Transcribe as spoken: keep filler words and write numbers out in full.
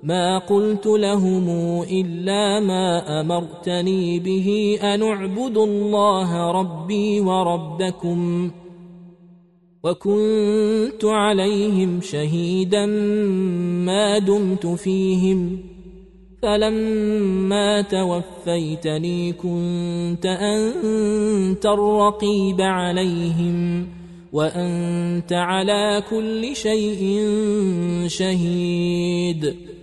ما قلت لهم إلا ما أمرتني به أن اعبدوا الله ربي وربكم وكنت عليهم شهيدا ما دمت فيهم فلما توفيتني كنت أنت الرقيب عليهم وأنت على كل شيء شهيد